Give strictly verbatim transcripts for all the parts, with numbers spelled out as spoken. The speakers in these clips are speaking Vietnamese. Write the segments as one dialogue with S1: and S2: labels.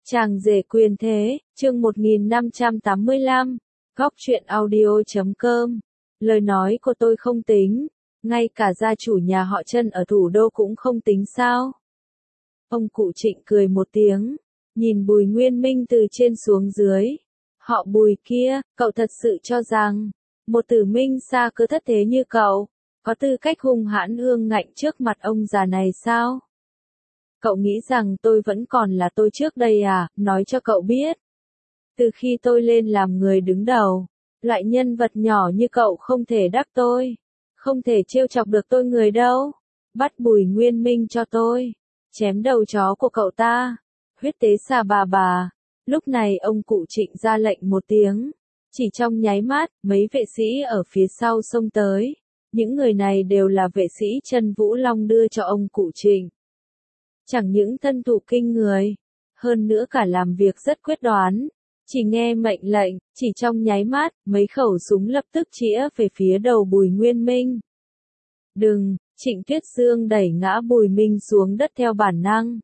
S1: Chàng rể quyền thế, chương một nghìn năm trăm tám mươi lăm, góc truyện audio chấm com. Lời nói của tôi không tính, ngay cả gia chủ nhà họ Trân ở thủ đô cũng không tính sao? Ông cụ Trịnh cười một tiếng, nhìn Bùi Nguyên Minh từ trên xuống dưới. Họ Bùi kia, cậu thật sự cho rằng, một tử minh xa cơ thất thế như cậu, có tư cách hung hãn ương ngạnh trước mặt ông già này sao? Cậu nghĩ rằng tôi vẫn còn là tôi trước đây à, nói cho cậu biết. Từ khi tôi lên làm người đứng đầu, loại nhân vật nhỏ như cậu không thể đắc tôi, không thể trêu chọc được tôi người đâu. Bắt Bùi Nguyên Minh cho tôi, chém đầu chó của cậu ta, huyết tế xà bà bà. Lúc này ông cụ Trịnh ra lệnh một tiếng, chỉ trong nháy mắt, mấy vệ sĩ ở phía sau xông tới. Những người này đều là vệ sĩ Trân Vũ Long đưa cho ông cụ Trịnh. Chẳng những thân thủ kinh người, hơn nữa cả làm việc rất quyết đoán. Chỉ nghe mệnh lệnh, chỉ trong nháy mắt, mấy khẩu súng lập tức chĩa về phía đầu Bùi Nguyên Minh. Đừng, Trịnh Tuyết Dương đẩy ngã Bùi Minh xuống đất theo bản năng.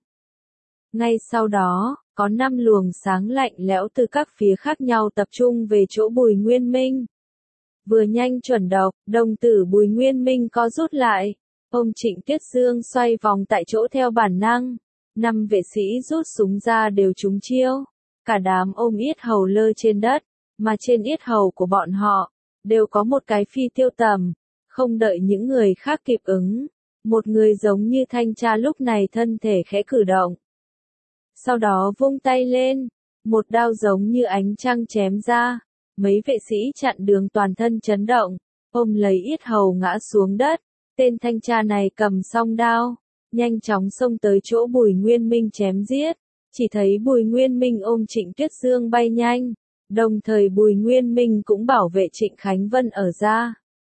S1: Ngay sau đó, có năm luồng sáng lạnh lẽo từ các phía khác nhau tập trung về chỗ Bùi Nguyên Minh. Vừa nhanh chuẩn độc, đồng tử Bùi Nguyên Minh co rút lại. Ông Trịnh Tuyết Dương xoay vòng tại chỗ theo bản năng. Năm vệ sĩ rút súng ra đều trúng chiêu. Cả đám ôm yết hầu lơ trên đất, mà trên yết hầu của bọn họ, đều có một cái phi tiêu tầm. Không đợi những người khác kịp ứng, một người giống như thanh tra lúc này thân thể khẽ cử động. Sau đó vung tay lên, một đao giống như ánh trăng chém ra. Mấy vệ sĩ chặn đường toàn thân chấn động, ôm lấy yết hầu ngã xuống đất. Tên thanh tra này cầm song đao, nhanh chóng xông tới chỗ Bùi Nguyên Minh chém giết. Chỉ thấy Bùi Nguyên Minh ôm Trịnh Tuyết Dương bay nhanh, đồng thời Bùi Nguyên Minh cũng bảo vệ Trịnh Khánh Vân ở ra.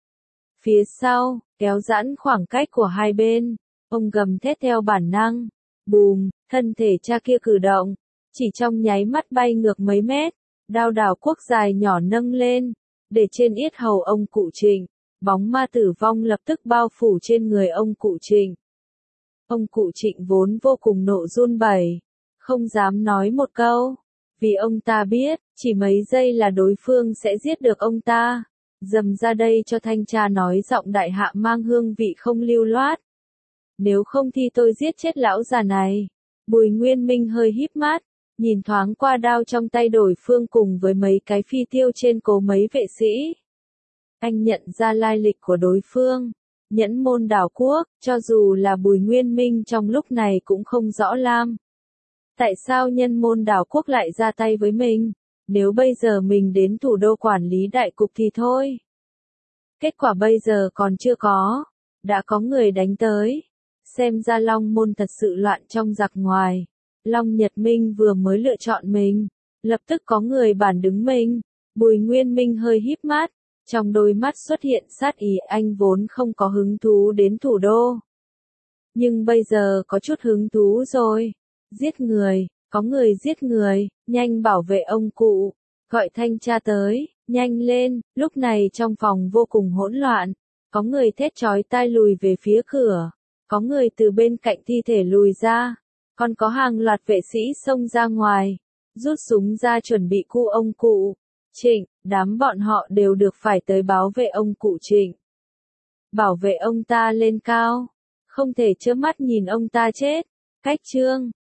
S1: Phía sau, kéo giãn khoảng cách của hai bên, ông gầm thét theo bản năng. Bùm, thân thể cha kia cử động, chỉ trong nháy mắt bay ngược mấy mét, đao đảo quốc dài nhỏ nâng lên, để trên yết hầu ông cụ Trịnh. Bóng ma tử vong lập tức bao phủ trên người ông cụ Trịnh. Ông cụ Trịnh vốn vô cùng nộ run bẩy, không dám nói một câu, vì ông ta biết, chỉ mấy giây là đối phương sẽ giết được ông ta. Dầm ra đây cho thanh tra nói giọng đại hạ mang hương vị không lưu loát. Nếu không thì tôi giết chết lão già này. Bùi Nguyên Minh hơi híp mắt, nhìn thoáng qua đao trong tay đối phương cùng với mấy cái phi tiêu trên cổ mấy vệ sĩ. Anh nhận ra lai lịch của đối phương, Nhẫn Môn Đảo Quốc, cho dù là Bùi Nguyên Minh trong lúc này cũng không rõ lam. Tại sao Nhân Môn Đảo Quốc lại ra tay với mình? Nếu bây giờ mình đến thủ đô quản lý đại cục thì thôi. Kết quả bây giờ còn chưa có, đã có người đánh tới. Xem ra Long Môn thật sự loạn trong giặc ngoài. Long Nhật Minh vừa mới lựa chọn mình, lập tức có người bản đứng mình. Bùi Nguyên Minh hơi híp mắt. Trong đôi mắt xuất hiện sát ý, anh vốn không có hứng thú đến thủ đô. Nhưng bây giờ có chút hứng thú rồi. Giết người, có người giết người, nhanh bảo vệ ông cụ, gọi thanh tra tới, nhanh lên. Lúc này trong phòng vô cùng hỗn loạn, có người thét chói tai lùi về phía cửa, có người từ bên cạnh thi thể lùi ra, còn có hàng loạt vệ sĩ xông ra ngoài, rút súng ra chuẩn bị cu ông cụ Trịnh. Đám bọn họ đều được phải tới bảo vệ ông cụ Trịnh. Bảo vệ ông ta lên cao, không thể trơ mắt nhìn ông ta chết. Cách chương